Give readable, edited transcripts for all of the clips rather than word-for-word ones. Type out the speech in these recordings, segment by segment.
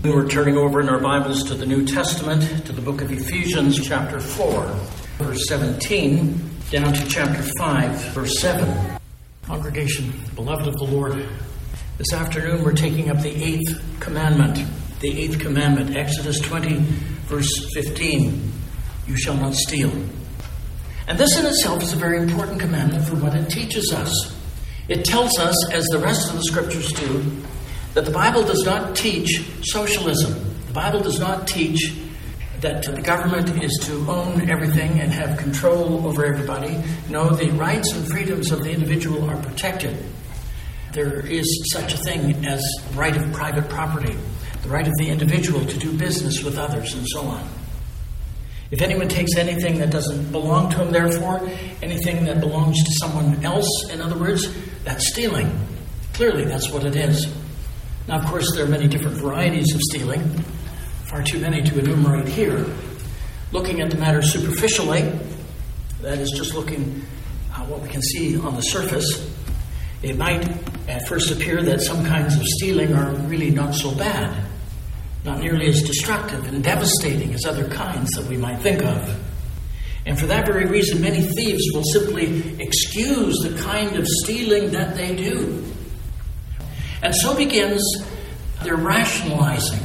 We're turning over in our Bibles to the New Testament, to the book of Ephesians, chapter 4, verse 17, down to chapter 5, verse 7. Congregation, beloved of the Lord, this afternoon we're taking up the eighth commandment. The eighth commandment, Exodus 20, verse 15. You shall not steal. And this in itself is a very important commandment for what it teaches us. It tells us, as the rest of the scriptures do, that the Bible does not teach socialism. The Bible does not teach that the government is to own everything and have control over everybody. No, the rights and freedoms of the individual are protected. There is such a thing as the right of private property, the right of the individual to do business with others, and so on. If anyone takes anything that doesn't belong to him, therefore, anything that belongs to someone else, in other words, that's stealing. Clearly, that's what it is. Now, of course, there are many different varieties of stealing, far too many to enumerate here. Looking at the matter superficially, that is just looking at what we can see on the surface, it might at first appear that some kinds of stealing are really not so bad, not nearly as destructive and devastating as other kinds that we might think of. And for that very reason, many thieves will simply excuse the kind of stealing that they do. And so begins their rationalizing.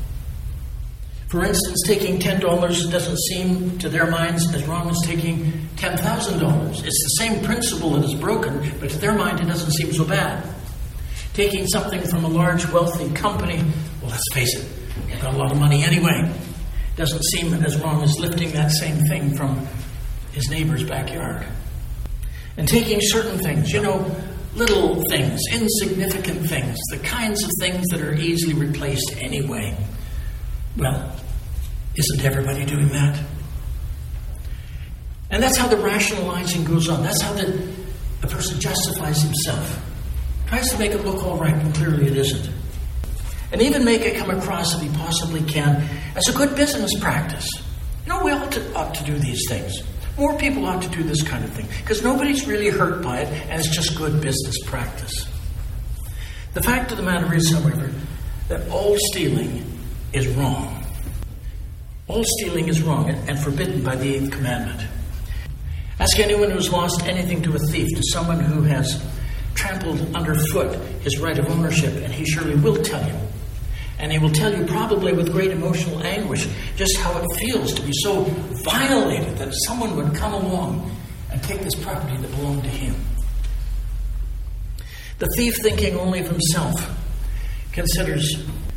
For instance, taking $10 doesn't seem to their minds as wrong as taking $10,000. It's the same principle that is broken, but to their mind it doesn't seem so bad. Taking something from a large, wealthy company, well, let's face it, they've got a lot of money anyway. Doesn't seem as wrong as lifting that same thing from his neighbor's backyard. And taking certain things, little things, insignificant things, the kinds of things that are easily replaced anyway. Well, isn't everybody doing that? And that's how the rationalizing goes on. That's how a person justifies himself. Tries to make it look all right when clearly it isn't. And even make it come across, if he possibly can, as a good business practice. We ought to do these things. More people ought to do this kind of thing, because nobody's really hurt by it, and it's just good business practice. The fact of the matter is, however, that all stealing is wrong. All stealing is wrong and forbidden by the eighth commandment. Ask anyone who's lost anything to a thief, to someone who has trampled underfoot his right of ownership, and he surely will tell you. And he will tell you, probably with great emotional anguish, just how it feels to be so violated that someone would come along and take this property that belonged to him. The thief, thinking only of himself, considers,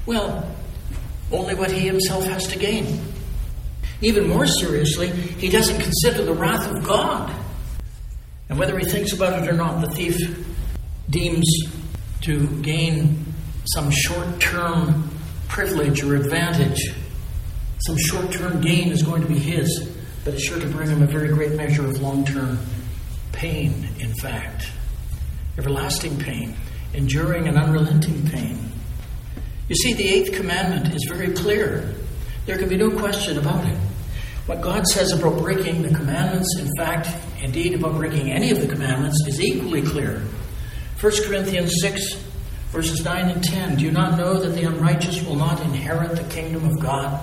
only what he himself has to gain. Even more seriously, he doesn't consider the wrath of God. And whether he thinks about it or not, the thief deems to gain some short-term privilege or advantage. Some short-term gain is going to be his, but it's sure to bring him a very great measure of long-term pain, in fact. Everlasting pain, enduring and unrelenting pain. You see, the eighth commandment is very clear. There can be no question about it. What God says about breaking the commandments, in fact, indeed about breaking any of the commandments, is equally clear. 1 Corinthians 6, verses 9 and 10. Do you not know that the unrighteous will not inherit the kingdom of God?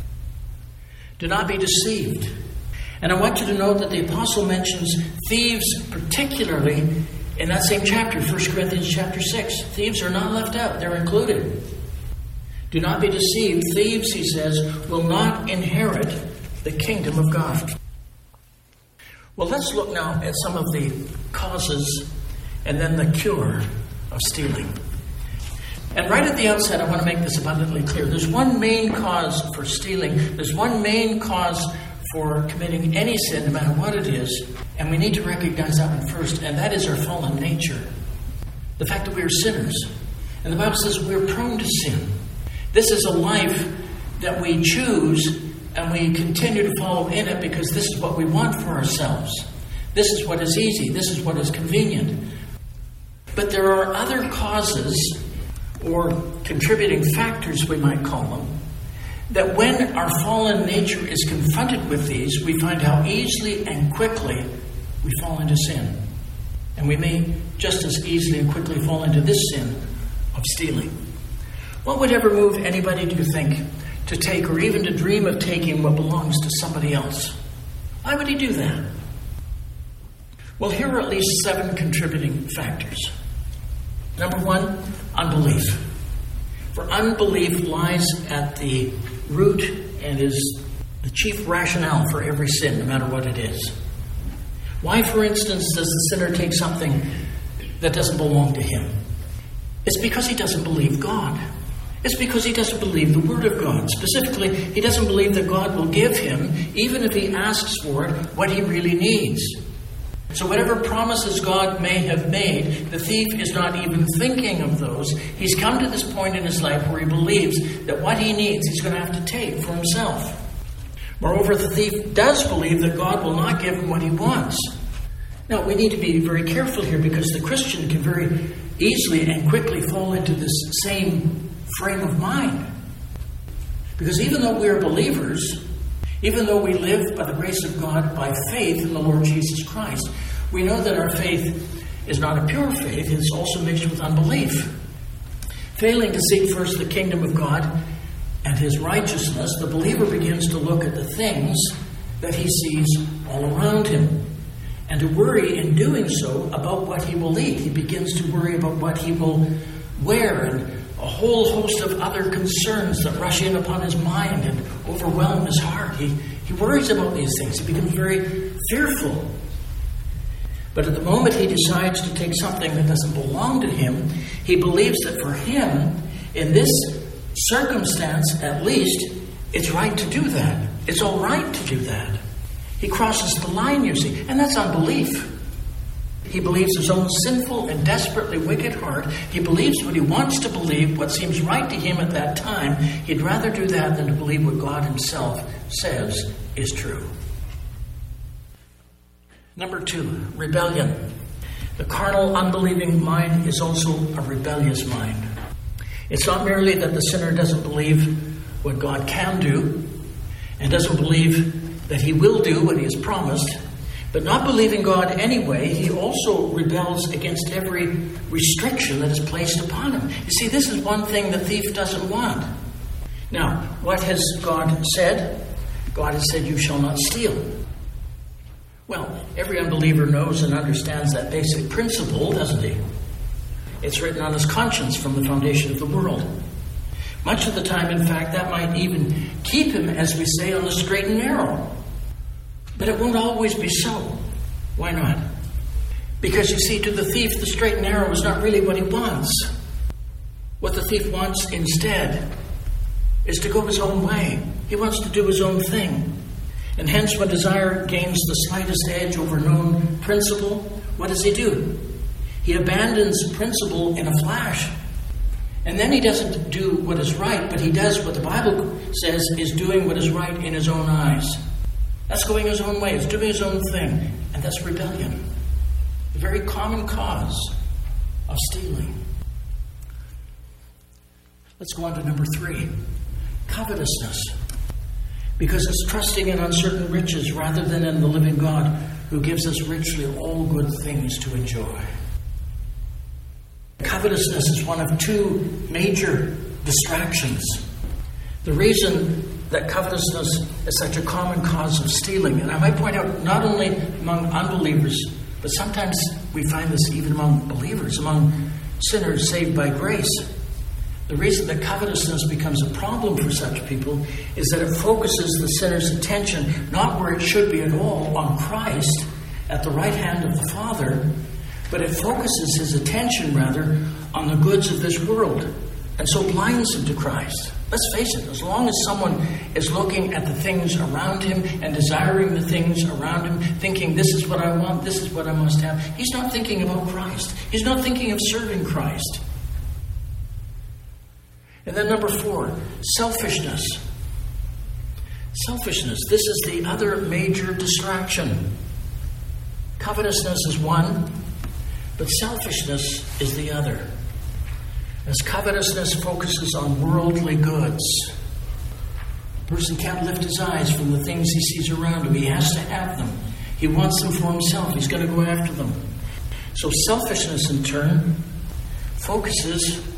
Do not be deceived. And I want you to note that the apostle mentions thieves particularly in that same chapter, 1 Corinthians chapter 6. Thieves are not left out. They're included. Do not be deceived. Thieves, he says, will not inherit the kingdom of God. Well, let's look now at some of the causes and then the cure of stealing. And right at the outset, I want to make this abundantly clear. There's one main cause for stealing. There's one main cause for committing any sin, no matter what it is. And we need to recognize that one first, and that is our fallen nature. The fact that we are sinners. And the Bible says we're prone to sin. This is a life that we choose, and we continue to follow in it because this is what we want for ourselves. This is what is easy. This is what is convenient. But there are other causes, or contributing factors, we might call them, that when our fallen nature is confronted with these, we find how easily and quickly we fall into sin. And we may just as easily and quickly fall into this sin of stealing. What would ever move anybody, do you think, to take or even to dream of taking what belongs to somebody else? Why would he do that? Well, here are at least 7 contributing factors. Number 1, unbelief. For unbelief lies at the root and is the chief rationale for every sin, no matter what it is. Why, for instance, does the sinner take something that doesn't belong to him? It's because he doesn't believe God. It's because he doesn't believe the Word of God. Specifically, he doesn't believe that God will give him, even if he asks for it, what he really needs. So whatever promises God may have made, the thief is not even thinking of those. He's come to this point in his life where he believes that what he needs he's going to have to take for himself. Moreover, the thief does believe that God will not give him what he wants. Now, we need to be very careful here, because the Christian can very easily and quickly fall into this same frame of mind. Because even though we are believers, even though we live by the grace of God by faith in the Lord Jesus Christ, we know that our faith is not a pure faith. It's also mixed with unbelief. Failing to seek first the kingdom of God and his righteousness, the believer begins to look at the things that he sees all around him, and to worry in doing so about what he will eat. He begins to worry about what he will wear, and a whole host of other concerns that rush in upon his mind and overwhelm his heart. He worries about these things. He becomes very fearful. But at the moment he decides to take something that doesn't belong to him, he believes that for him, in this circumstance at least, it's right to do that. It's all right to do that. He crosses the line, you see, and that's unbelief. He believes his own sinful and desperately wicked heart. He believes what he wants to believe, what seems right to him at that time. He'd rather do that than to believe what God himself says is true. Number 2, rebellion. The carnal, unbelieving mind is also a rebellious mind. It's not merely that the sinner doesn't believe what God can do and doesn't believe that he will do what he has promised, but not believing God anyway, he also rebels against every restriction that is placed upon him. You see, this is one thing the thief doesn't want. Now, what has God said? God has said, "You shall not steal." Well, every unbeliever knows and understands that basic principle, doesn't he? It's written on his conscience from the foundation of the world. Much of the time, in fact, that might even keep him, as we say, on the straight and narrow. But it won't always be so. Why not? Because, you see, to the thief, the straight and narrow is not really what he wants. What the thief wants instead is to go his own way. He wants to do his own thing. And hence, when desire gains the slightest edge over known principle, what does he do? He abandons principle in a flash. And then he doesn't do what is right, but he does what the Bible says is doing what is right in his own eyes. That's going his own way. It's doing his own thing. And that's rebellion. The very common cause of stealing. Let's go on to number 3. Covetousness. Because it's trusting in uncertain riches rather than in the living God who gives us richly all good things to enjoy. Covetousness is one of 2 major distractions. The reason that covetousness is such a common cause of stealing, and I might point out not only among unbelievers, but sometimes we find this even among believers, among sinners saved by grace. The reason that covetousness becomes a problem for such people is that it focuses the sinner's attention not where it should be at all, on Christ at the right hand of the Father, but it focuses his attention rather on the goods of this world, and so blinds him to Christ. Let's face it, as long as someone is looking at the things around him and desiring the things around him, thinking this is what I want, this is what I must have, he's not thinking about Christ. He's not thinking of serving Christ. And then number 4, selfishness. Selfishness. This is the other major distraction. Covetousness is one, but selfishness is the other. As covetousness focuses on worldly goods, a person can't lift his eyes from the things he sees around him. He has to have them. He wants them for himself. He's going to go after them. So selfishness, in turn, focuses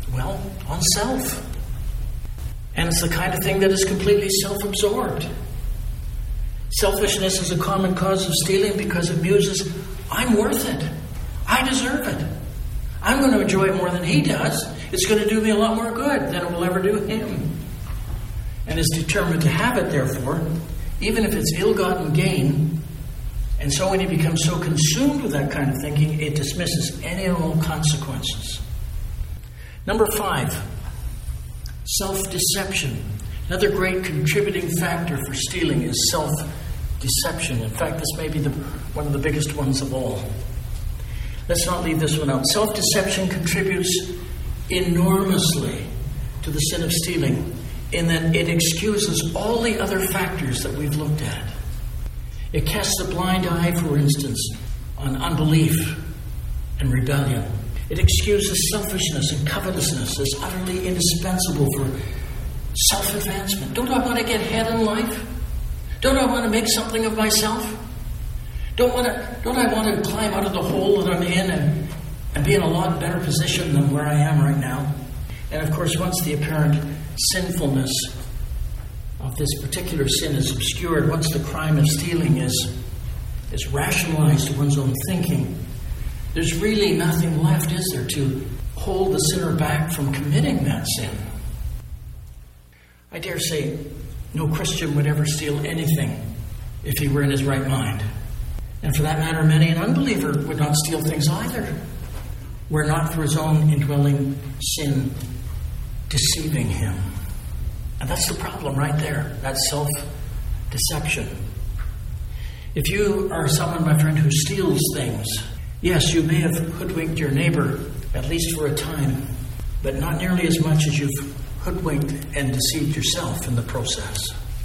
Well, on self. And it's the kind of thing that is completely self-absorbed. Selfishness is a common cause of stealing because it muses, I'm worth it. I deserve it. I'm going to enjoy it more than he does. It's going to do me a lot more good than it will ever do him. And is determined to have it, therefore, even if it's ill-gotten gain. And so when he becomes so consumed with that kind of thinking, it dismisses any and all consequences. Number 5, self-deception. Another great contributing factor for stealing is self-deception. In fact, this may be one of the biggest ones of all. Let's not leave this one out. Self-deception contributes enormously to the sin of stealing in that it excuses all the other factors that we've looked at. It casts a blind eye, for instance, on unbelief and rebellion. It excuses selfishness and covetousness as utterly indispensable for self-advancement. Don't I want to get ahead in life? Don't I want to make something of myself? Don't I want to climb out of the hole that I'm in and be in a lot better position than where I am right now? And of course, once the apparent sinfulness of this particular sin is obscured, once the crime of stealing is rationalized to one's own thinking, there's really nothing left, is there, to hold the sinner back from committing that sin. I dare say no Christian would ever steal anything if he were in his right mind. And for that matter, many an unbeliever would not steal things either, were not for his own indwelling sin deceiving him. And that's the problem right there. That's self-deception. If you are someone, my friend, who steals things, yes, you may have hoodwinked your neighbor, at least for a time, but not nearly as much as you've hoodwinked and deceived yourself in the process.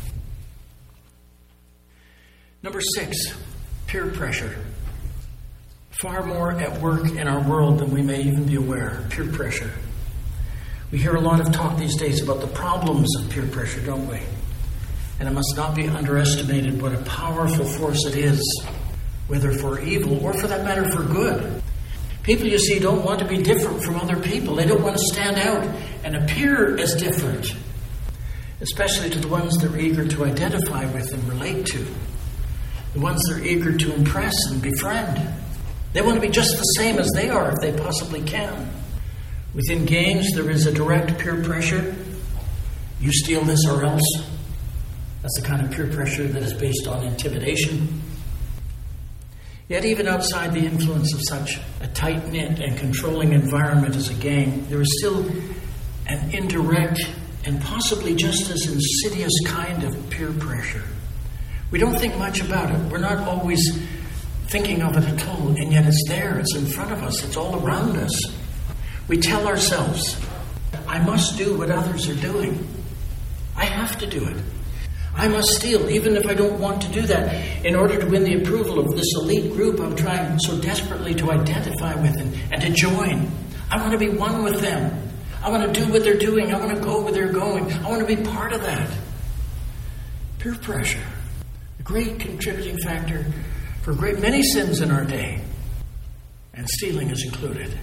Number 6, peer pressure. Far more at work in our world than we may even be aware. Peer pressure. We hear a lot of talk these days about the problems of peer pressure, don't we? And it must not be underestimated what a powerful force it is, whether for evil or, for that matter, for good. People, you see, don't want to be different from other people. They don't want to stand out and appear as different, especially to the ones they're eager to identify with and relate to, the ones they're eager to impress and befriend. They want to be just the same as they are if they possibly can. Within gangs, there is a direct peer pressure. You steal this or else. That's the kind of peer pressure that is based on intimidation. Yet even outside the influence of such a tight-knit and controlling environment as a gang, there is still an indirect and possibly just as insidious kind of peer pressure. We don't think much about it. We're not always thinking of it at all, and yet it's there, it's in front of us, it's all around us. We tell ourselves, I must do what others are doing. I have to do it. I must steal, even if I don't want to do that, in order to win the approval of this elite group I'm trying so desperately to identify with and to join. I want to be one with them. I want to do what they're doing. I want to go where they're going. I want to be part of that. Peer pressure, a great contributing factor for a great many sins in our day, and stealing is included.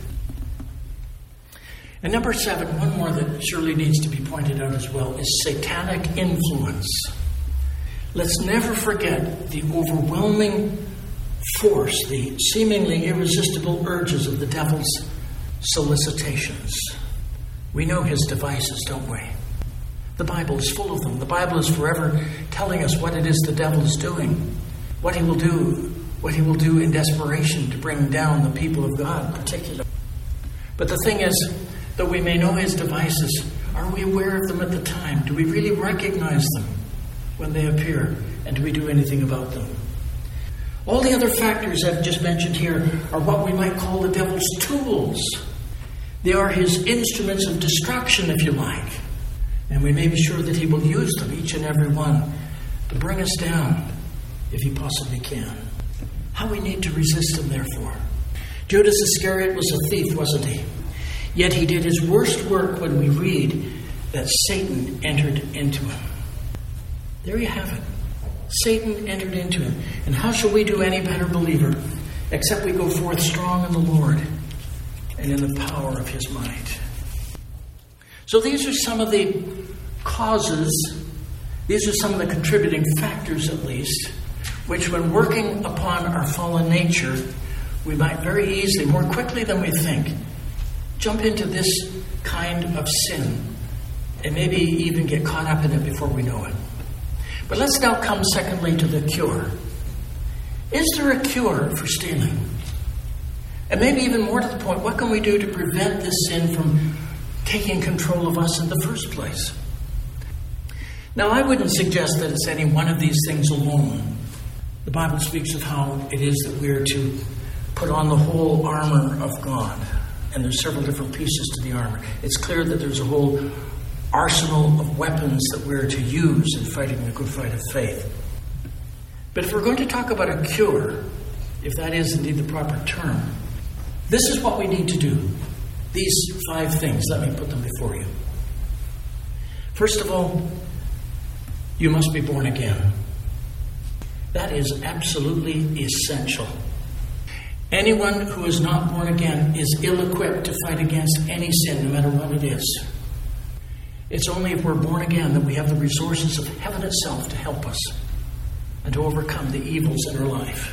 And number 7, one more that surely needs to be pointed out as well, is satanic influence. Let's never forget the overwhelming force, the seemingly irresistible urges of the devil's solicitations. We know his devices, don't we? The Bible is full of them. The Bible is forever telling us what it is the devil is doing, what he will do in desperation to bring down the people of God, particularly. But the thing is, though we may know his devices, are we aware of them at the time? Do we really recognize them when they appear? And do we do anything about them? All the other factors I've just mentioned here are what we might call the devil's tools. They are his instruments of destruction, if you like. And we may be sure that he will use them, each and every one, to bring us down, if he possibly can. How we need to resist him, therefore. Judas Iscariot was a thief, wasn't he? Yet he did his worst work when we read that Satan entered into him. There you have it. Satan entered into him. And how shall we do any better, believer, except we go forth strong in the Lord and in the power of his might? So these are some of the causes, these are some of the contributing factors at least, which when working upon our fallen nature, we might very easily, more quickly than we think, jump into this kind of sin and maybe even get caught up in it before we know it. But let's now come secondly to the cure. Is there a cure for stealing? And maybe even more to the point, what can we do to prevent this sin from taking control of us in the first place? Now, I wouldn't suggest that it's any one of these things alone. The Bible speaks of how it is that we're to put on the whole armor of God. And there's several different pieces to the armor. It's clear that there's a whole arsenal of weapons that we're to use in fighting the good fight of faith. But if we're going to talk about a cure, if that is indeed the proper term, this is what we need to do. These 5 things, let me put them before you. First of all, you must be born again. That is absolutely essential. Anyone who is not born again is ill-equipped to fight against any sin, no matter what it is. It's only if we're born again that we have the resources of heaven itself to help us and to overcome the evils in our life.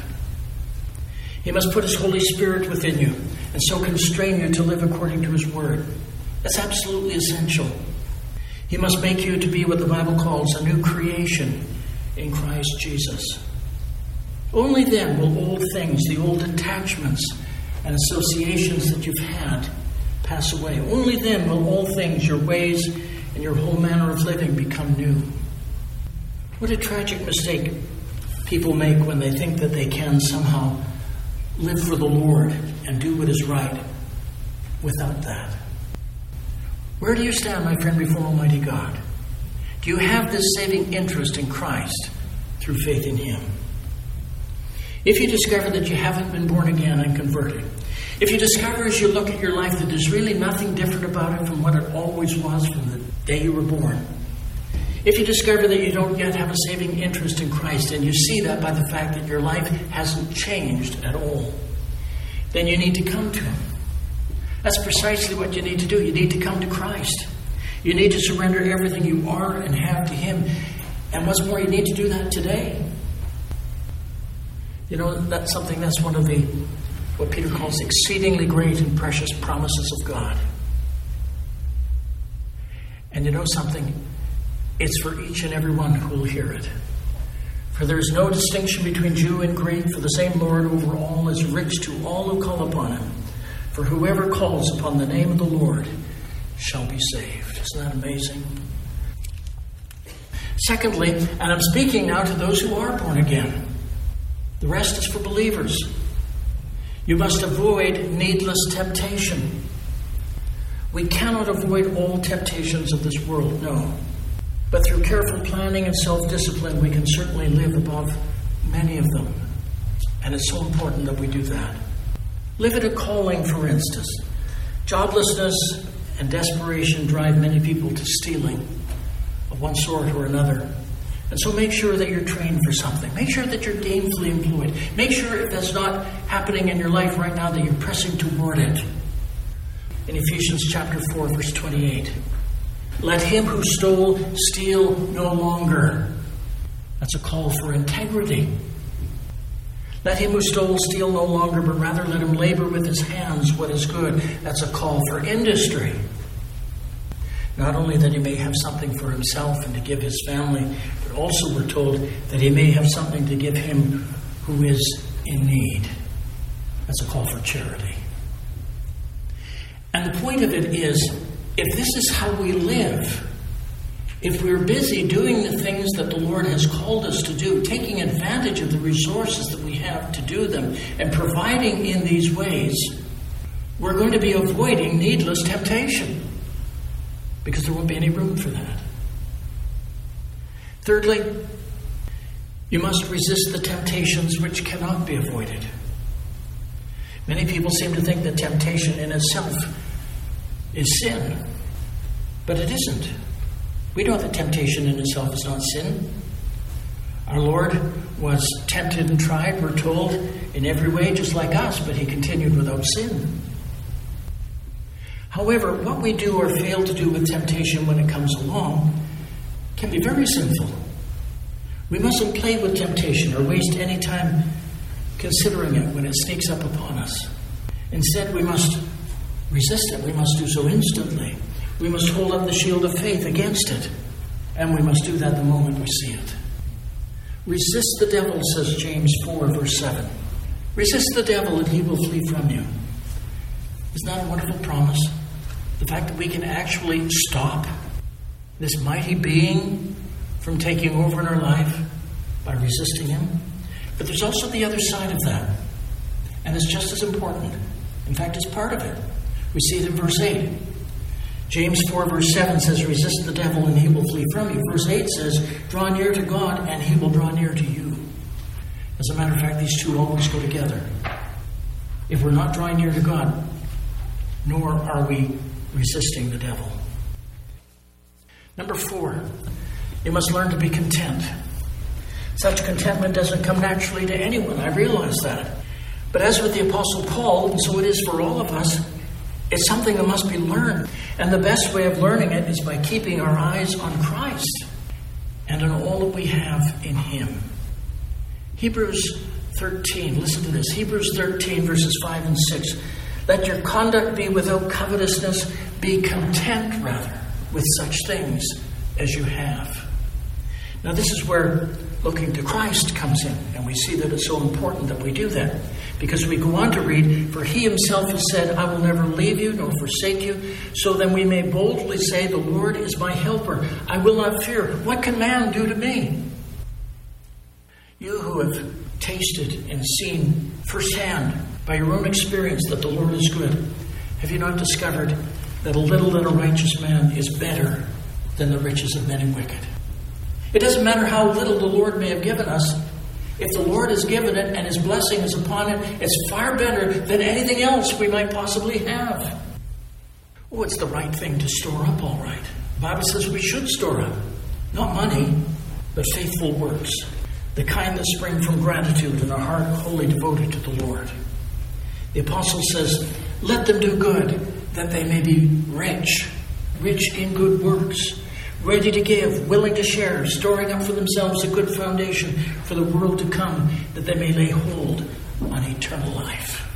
He must put His Holy Spirit within you and so constrain you to live according to His Word. That's absolutely essential. He must make you to be what the Bible calls a new creation in Christ Jesus. Only then will old things, the old attachments and associations that you've had, pass away. Only then will all things, your ways and your whole manner of living, become new. What a tragic mistake people make when they think that they can somehow live for the Lord and do what is right without that. Where do you stand, my friend, before Almighty God? Do you have this saving interest in Christ through faith in Him? If you discover that you haven't been born again and converted, if you discover as you look at your life that there's really nothing different about it from what it always was from the day you were born, if you discover that you don't yet have a saving interest in Christ, and you see that by the fact that your life hasn't changed at all, then you need to come to Him. That's precisely what you need to do. You need to come to Christ. You need to surrender everything you are and have to Him. And what's more, you need to do that today. You know, that's one of what Peter calls exceedingly great and precious promises of God. And you know something? It's for each and every one who will hear it. For there is no distinction between Jew and Greek, for the same Lord over all is rich to all who call upon Him. For whoever calls upon the name of the Lord shall be saved. Isn't that amazing? Secondly, and I'm speaking now to those who are born again. The rest is for believers. You must avoid needless temptation. We cannot avoid all temptations of this world, no. But through careful planning and self-discipline, we can certainly live above many of them. And it's so important that we do that. Live at a calling, for instance. Joblessness and desperation drive many people to stealing of one sort or another. And so make sure that you're trained for something. Make sure that you're gainfully employed. Make sure if that's not happening in your life right now that you're pressing toward it. In Ephesians chapter 4, verse 28. Let him who stole steal no longer. That's a call for integrity. Let him who stole steal no longer, but rather let him labor with his hands what is good. That's a call for industry. Not only that he may have something for himself and to give his family, but also we're told that he may have something to give him who is in need. That's a call for charity. And the point of it is, if this is how we live, if we're busy doing the things that the Lord has called us to do, taking advantage of the resources that we have to do them, and providing in these ways, we're going to be avoiding needless temptation, because there won't be any room for that. Thirdly, you must resist the temptations which cannot be avoided. Many people seem to think that temptation in itself is sin, but it isn't. We know that temptation in itself is not sin. Our Lord was tempted and tried, we're told, in every way just like us, but he continued without sin. However, what we do or fail to do with temptation when it comes along can be very sinful. We mustn't play with temptation or waste any time considering it when it sneaks up upon us. Instead, we must resist it. We must do so instantly. We must hold up the shield of faith against it. And we must do that the moment we see it. Resist the devil, says James 4, verse 7. Resist the devil and he will flee from you. Isn't that a wonderful promise? The fact that we can actually stop this mighty being from taking over in our life by resisting him. But there's also the other side of that. And it's just as important. In fact, it's part of it. We see it in verse 8. James 4, verse 7 says, resist the devil and he will flee from you. Verse 8 says, draw near to God and he will draw near to you. As a matter of fact, these two always go together. If we're not drawing near to God, nor are we resisting the devil. Number 4, you must learn to be content. Such contentment doesn't come naturally to anyone. I realize that. But as with the Apostle Paul, and so it is for all of us, it's something that must be learned. And the best way of learning it is by keeping our eyes on Christ and on all that we have in him. Hebrews 13, listen to this. Hebrews 13, verses 5 and 6. Let your conduct be without covetousness. Be content, rather, with such things as you have. Now, this is where looking to Christ comes in. And we see that it's so important that we do that. Because we go on to read, for he himself has said, I will never leave you nor forsake you. So then we may boldly say, the Lord is my helper. I will not fear. What can man do to me? You who have tasted and seen firsthand by your own experience that the Lord is good, have you not discovered that a little righteous man is better than the riches of many wicked? It doesn't matter how little the Lord may have given us. If the Lord has given it and his blessing is upon it, it's far better than anything else we might possibly have. Oh, it's the right thing to store up, all right. The Bible says we should store up. Not money, but faithful works. The kind that spring from gratitude and a heart wholly devoted to the Lord. The apostle says, let them do good, that they may be rich in good works, ready to give, willing to share, storing up for themselves a good foundation for the world to come, that they may lay hold on eternal life.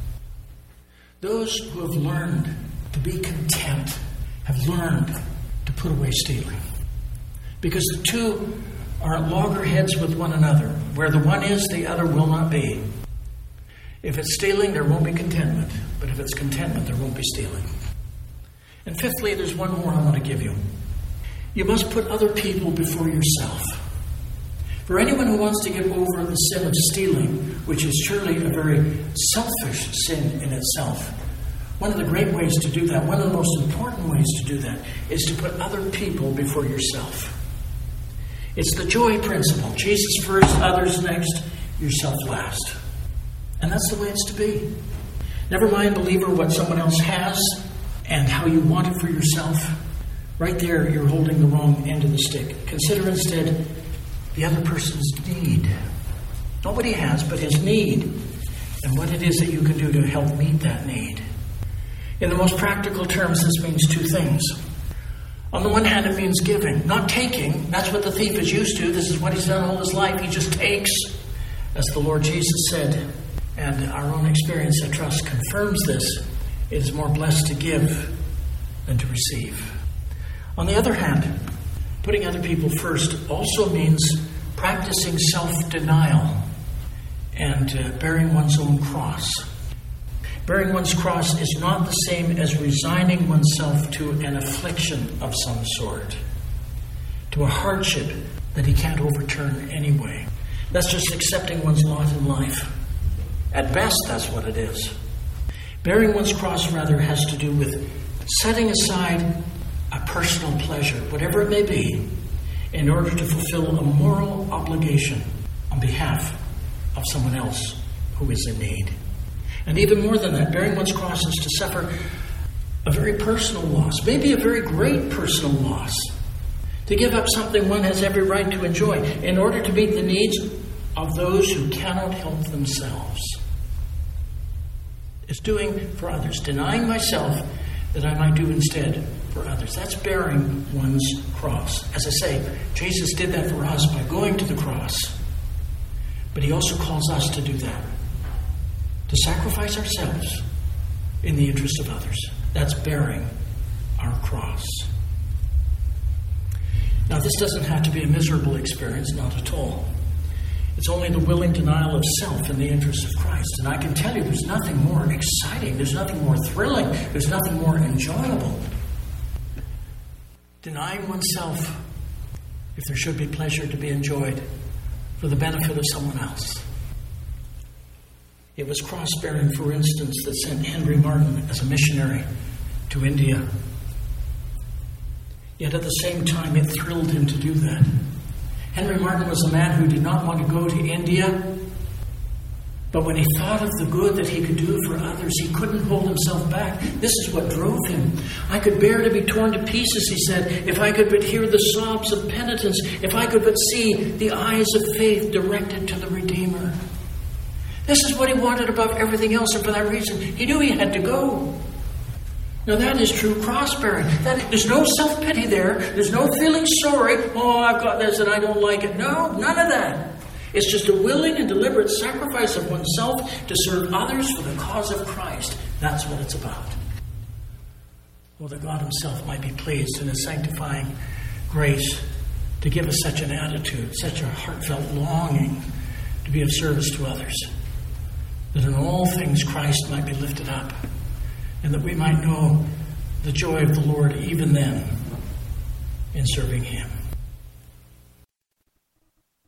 Those who have learned to be content have learned to put away stealing. Because the two are at loggerheads with one another. Where the one is, the other will not be. If it's stealing, there won't be contentment. But if it's contentment, there won't be stealing. And fifthly, there's one more I want to give you. You must put other people before yourself. For anyone who wants to get over the sin of stealing, which is surely a very selfish sin in itself, one of the great ways to do that, one of the most important ways to do that, is to put other people before yourself. It's the joy principle. Jesus first, others next, yourself last. And that's the way it's to be. Never mind, believer, what someone else has and how you want it for yourself. Right there, you're holding the wrong end of the stick. Consider instead the other person's need. Not what he has, but his need. And what it is that you can do to help meet that need. In the most practical terms, this means two things. On the one hand, it means giving, not taking. That's what the thief is used to. This is what he's done all his life. He just takes. As the Lord Jesus said, and our own experience, I trust, confirms this, it is more blessed to give than to receive. On the other hand, putting other people first also means practicing self-denial and bearing one's own cross. Bearing one's cross is not the same as resigning oneself to an affliction of some sort, to a hardship that he can't overturn anyway. That's just accepting one's lot in life. At best, that's what it is. Bearing one's cross, rather, has to do with setting aside a personal pleasure, whatever it may be, in order to fulfill a moral obligation on behalf of someone else who is in need. And even more than that, bearing one's cross is to suffer a very personal loss, maybe a very great personal loss, to give up something one has every right to enjoy in order to meet the needs of those who cannot help themselves. It's doing for others, denying myself, that I might do instead for others. That's bearing one's cross. As I say, Jesus did that for us by going to the cross. But he also calls us to do that. To sacrifice ourselves in the interest of others. That's bearing our cross. Now, this doesn't have to be a miserable experience, not at all. It's only the willing denial of self in the interest of Christ. And I can tell you there's nothing more exciting, there's nothing more thrilling, there's nothing more enjoyable. Denying oneself if there should be pleasure to be enjoyed for the benefit of someone else. It was cross-bearing, for instance, that sent Henry Martyn as a missionary to India. Yet at the same time, it thrilled him to do that. Henry Martyn was a man who did not want to go to India, but when he thought of the good that he could do for others, he couldn't hold himself back. This is what drove him. I could bear to be torn to pieces, he said, if I could but hear the sobs of penitence, if I could but see the eyes of faith directed to the Redeemer. This is what he wanted above everything else, and for that reason, he knew he had to go. Now that is true cross-bearing. There's no self-pity there. There's no feeling sorry. Oh, I've got this and I don't like it. No, none of that. It's just a willing and deliberate sacrifice of oneself to serve others for the cause of Christ. That's what it's about. Well, that God himself might be pleased in his sanctifying grace to give us such an attitude, such a heartfelt longing to be of service to others, that in all things Christ might be lifted up, and that we might know the joy of the Lord even then in serving him.